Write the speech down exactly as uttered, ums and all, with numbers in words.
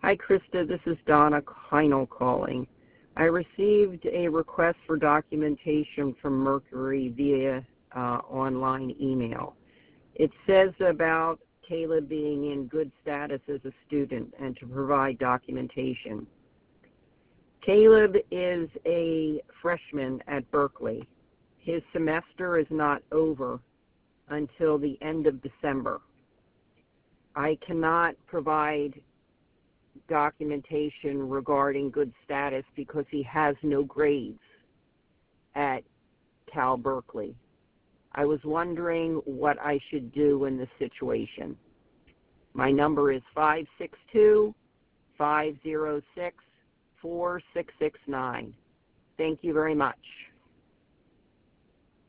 Hi, Krista. This is Donna Heinel calling. I received a request for documentation from Mercury via uh, online email. It says about Caleb being in good status as a student and to provide documentation. Caleb is a freshman at Berkeley. His semester is not over until the end of December. I cannot provide documentation regarding good status because he has no grades at Cal Berkeley. I was wondering what I should do in this situation. My number is five six two, five zero six, four six six nine. Thank you very much.